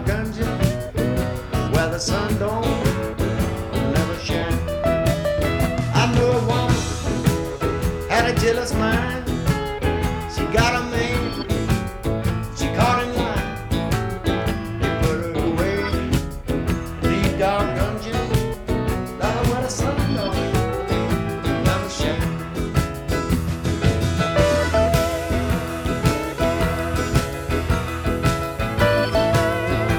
ganja where the sun don't never shine. I know a woman had a jealous mind. She got a